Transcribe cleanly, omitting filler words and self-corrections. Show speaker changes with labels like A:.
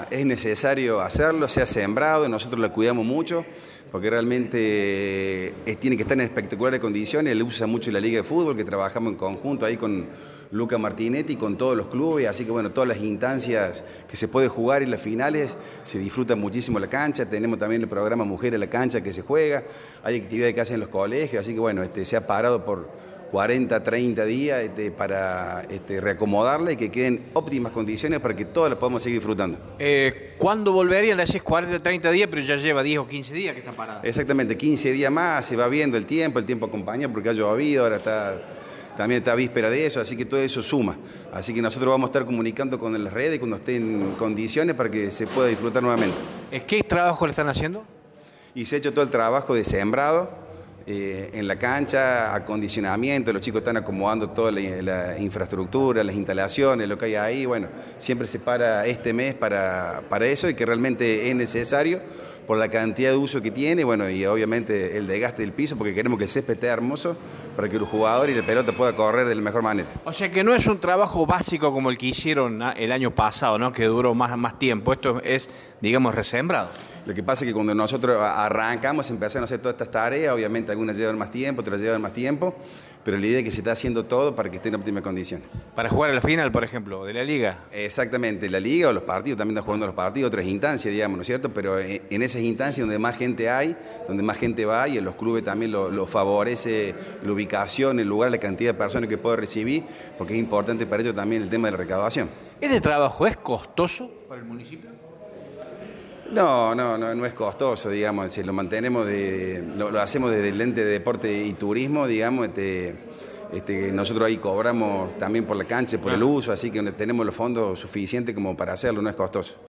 A: es necesario hacerlo, se ha sembrado, nosotros la cuidamos mucho, porque realmente tiene que estar en espectaculares condiciones. Él usa mucho la Liga de Fútbol, que trabajamos en conjunto ahí con Luca Martinetti y con todos los clubes, así que bueno, todas las instancias que se puede jugar en las finales, se disfruta muchísimo la cancha. Tenemos también el programa Mujer en la Cancha que se juega, hay actividades que hacen en los colegios, así que bueno, se ha parado por 40, 30 días para reacomodarla y que queden óptimas condiciones para que todos la podamos seguir disfrutando.
B: ¿Cuándo volverían? Le decís 40, 30 días, pero ya lleva 10 o 15 días que está parada.
A: Exactamente, 15 días más, se va viendo el tiempo acompaña porque ha llovido, ahora también está víspera de eso, así que todo eso suma. Así que nosotros vamos a estar comunicando con las redes cuando estén en condiciones para que se pueda disfrutar nuevamente.
B: ¿Qué trabajo le están haciendo?
A: Y se ha hecho todo el trabajo de sembrado, en la cancha, acondicionamiento, los chicos están acomodando toda la infraestructura, las instalaciones, lo que hay ahí. Bueno, siempre se para este mes para eso y que realmente es necesario por la cantidad de uso que tiene, bueno, y obviamente el desgaste del piso, porque queremos que el césped esté hermoso para que los jugadores y la pelota pueda correr de la mejor manera.
B: O sea que no es un trabajo básico como el que hicieron el año pasado, ¿no? Que duró más tiempo. Esto es, digamos, resembrado.
A: Lo que pasa es que cuando nosotros arrancamos, empezamos a hacer todas estas tareas, obviamente algunas llevan más tiempo, otras llevan más tiempo, pero la idea es que se está haciendo todo para que esté en óptima condición.
B: Para jugar a la final, por ejemplo, de la Liga.
A: Exactamente, la Liga o los partidos, también están jugando los partidos, otras instancias, digamos, ¿no es cierto? Pero en esas instancias donde más gente hay, donde más gente va, y en los clubes también lo favorece la ubicación, el lugar, la cantidad de personas que puede recibir, porque es importante para ellos también el tema de la recaudación.
B: ¿Este trabajo es costoso para el municipio?
A: No es costoso, digamos, si lo mantenemos, lo hacemos desde el ente de deporte y turismo, digamos, nosotros ahí cobramos también por la cancha, por el uso, así que tenemos los fondos suficientes como para hacerlo, no es costoso.